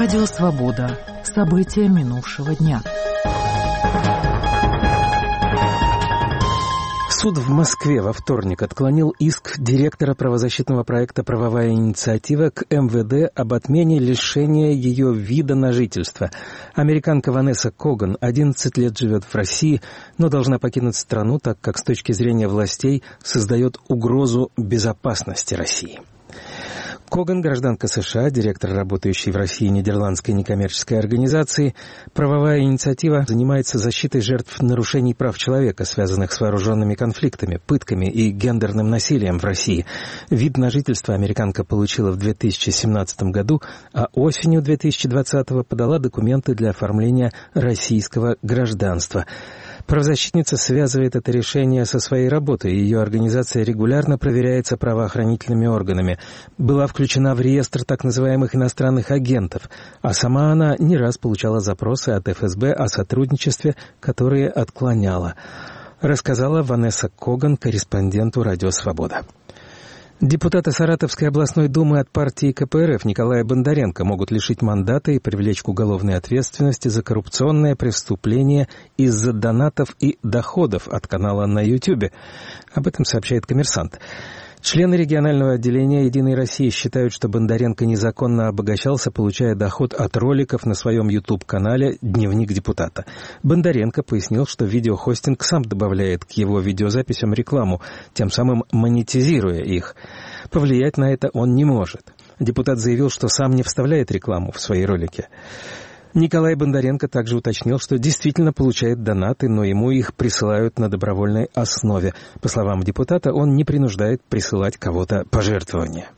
Радио «Свобода». События минувшего дня. Суд в Москве во вторник отклонил иск директора правозащитного проекта «Правовая инициатива» к МВД об отмене лишения ее вида на жительство. Американка Ванесса Коган 11 лет живет в России, но должна покинуть страну, так как с точки зрения властей создает угрозу безопасности России. Коган, гражданка США, директор, работающий в России нидерландской некоммерческой организации. Правовая инициатива занимается защитой жертв нарушений прав человека, связанных с вооруженными конфликтами, пытками и гендерным насилием в России. Вид на жительство американка получила в 2017 году, а осенью 2020 подала документы для оформления российского гражданства. Правозащитница связывает это решение со своей работой. Ее организация регулярно проверяется правоохранительными органами. Была включена в реестр так называемых иностранных агентов, а сама она не раз получала запросы от ФСБ о сотрудничестве, которые отклоняла. Рассказала Ванесса Коган корреспонденту «Радио Свобода». Депутата Саратовской областной думы от партии КПРФ Николая Бондаренко могут лишить мандата и привлечь к уголовной ответственности за коррупционное преступление из-за донатов и доходов от канала на YouTube. Об этом сообщает «Коммерсант». Члены регионального отделения «Единой России» считают, что Бондаренко незаконно обогащался, получая доход от роликов на своем YouTube-канале «Дневник депутата». Бондаренко пояснил, что видеохостинг сам добавляет к его видеозаписям рекламу, тем самым монетизируя их. Повлиять на это он не может. Депутат заявил, что сам не вставляет рекламу в свои ролики. Николай Бондаренко также уточнил, что действительно получает донаты, но ему их присылают на добровольной основе. По словам депутата, он не принуждает присылать кого-то пожертвования.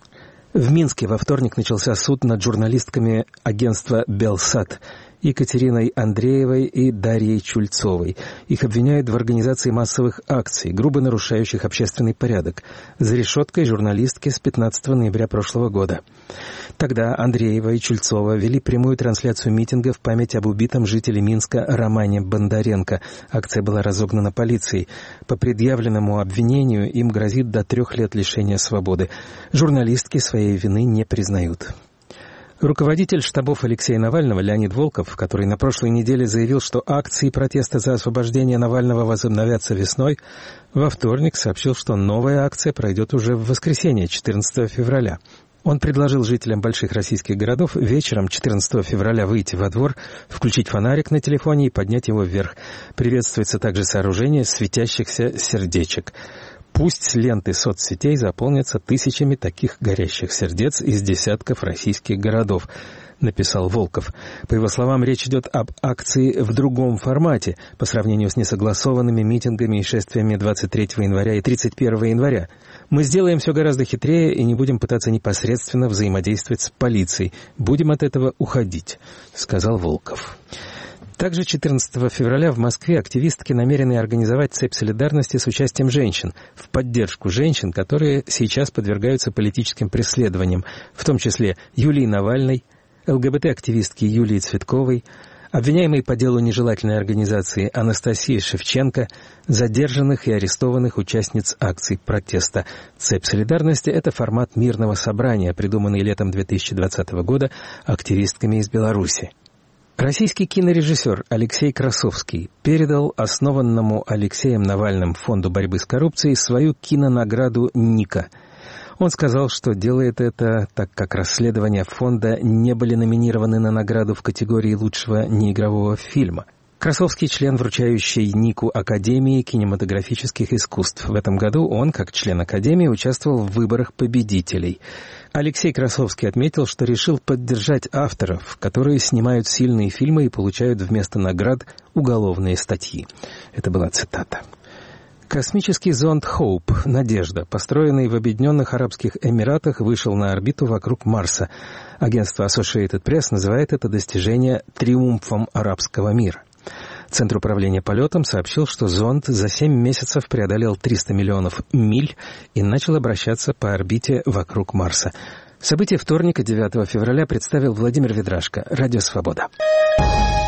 В Минске во вторник начался суд над журналистками агентства «Белсат» Екатериной Андреевой и Дарьей Чульцовой. Их обвиняют в организации массовых акций, грубо нарушающих общественный порядок. За решеткой журналистки с 15 ноября прошлого года. Тогда Андреева и Чульцова вели прямую трансляцию митинга в память об убитом жителе Минска Романе Бондаренко. Акция была разогнана полицией. По предъявленному обвинению им грозит до 3 лет лишения свободы. Журналистки своей вины не признают. Руководитель штабов Алексея Навального Леонид Волков, который на прошлой неделе заявил, что акции протеста за освобождение Навального возобновятся весной, во вторник сообщил, что новая акция пройдет уже в воскресенье, 14 февраля. Он предложил жителям больших российских городов вечером 14 февраля выйти во двор, включить фонарик на телефоне и поднять его вверх. Приветствуется также сооружение светящихся сердечек. Пусть ленты соцсетей заполнятся тысячами таких горящих сердец из десятков российских городов, написал Волков. По его словам, речь идет об акции в другом формате по сравнению с несогласованными митингами и шествиями 23 января и 31 января. Мы сделаем все гораздо хитрее и не будем пытаться непосредственно взаимодействовать с полицией. Будем от этого уходить, сказал Волков. Также 14 февраля в Москве активистки намерены организовать цепь солидарности с участием женщин в поддержку женщин, которые сейчас подвергаются политическим преследованиям, в том числе Юлии Навальной, ЛГБТ-активистки Юлии Цветковой, обвиняемой по делу нежелательной организации Анастасии Шевченко, задержанных и арестованных участниц акций протеста. Цепь солидарности – это формат мирного собрания, придуманный летом 2020 года активистками из Беларуси. Российский кинорежиссер Алексей Красовский передал основанному Алексеем Навальным Фонду борьбы с коррупцией свою кинонаграду «Ника». Он сказал, что делает это, так как расследования фонда не были номинированы на награду в категории лучшего неигрового фильма. Красовский — член, вручающей Нику Академии кинематографических искусств. В этом году он, как член Академии, участвовал в выборах победителей. Алексей Красовский отметил, что решил поддержать авторов, которые снимают сильные фильмы и получают вместо наград уголовные статьи. Это была цитата. Космический зонд «Хоуп» «Надежда», построенный в Объединенных Арабских Эмиратах, вышел на орбиту вокруг Марса. Агентство Associated Press называет это достижение триумфом арабского мира. Центр управления полетом сообщил, что зонд за 7 месяцев преодолел 300 миллионов миль и начал обращаться по орбите вокруг Марса. Событие вторника, 9 февраля, представил Владимир Ведрашко, Радио Свобода.